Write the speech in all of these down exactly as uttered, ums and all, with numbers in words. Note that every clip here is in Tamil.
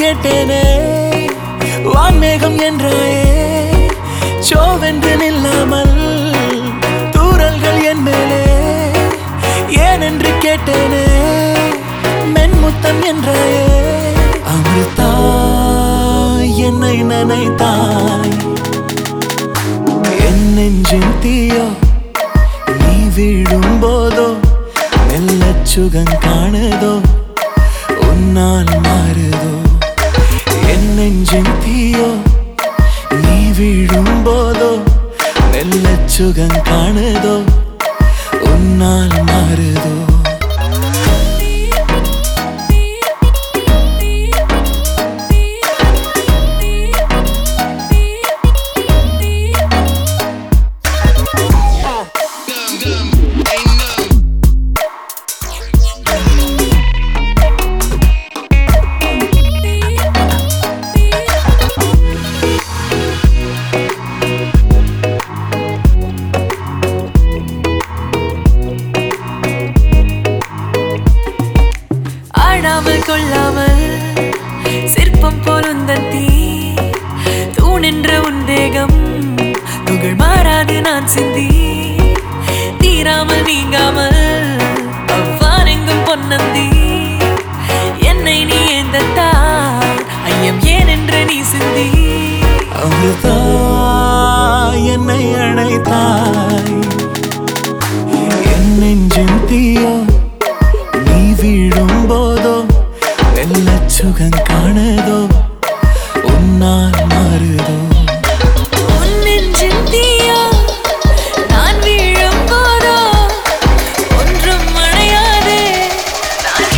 கேட்டேனே வான்மேகம் என்றாயே சோவென்று நில்லாமல் தூரல்கள் என் மேலே ஏனென்று கேட்டேனே மென்முத்தம் என்றாயே அமிர்தாய் என்னை நினைத்தாய் என் நெஞ்சின் தீயோ நீ வீழும் போதோ மெல்லச் சுகம் காணுதோ உன்னால் மாறுதோ என் நெஞ்சின் தீயோ நீ வீழும் போதோ மெல்லச் சுகம் காணுதோ உன்னால் மாறுதோ ஆடாமல் கொள்ளாமல் சிற்பம் போலுந்தன் தீ தூணென்ற உன் தேகம் புகழ் மாறாது நான் சிந்தி தீராமல் நீங்காமல் அவ்வாறெங்கும் பொன்னந்தி என்னை நீ ஏந்தத்தால் ஐயம் ஏன் என்று நீ சிந்தி அமிர்தாய் என்னை அழைத்தாய் என் நெஞ்சின் தீயோ நீ வீழும் போதோ மெல்லச் சுகம் காணுதோ உன்னால் மாறுதோ உன் நெஞ்சின் தீயோ நான் வீழும் போதோ ஒன்றும் அணையாதே நான்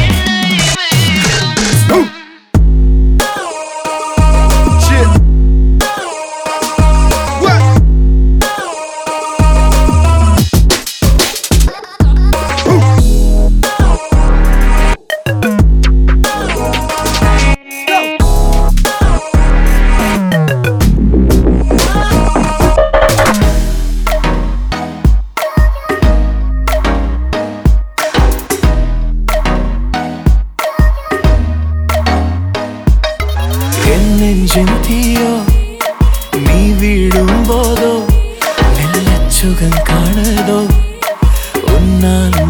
என் நெஞ்சின் தீயோ நீ வீழும் போதோ மெல்லச் சுகம் காணுதோ உன்னால்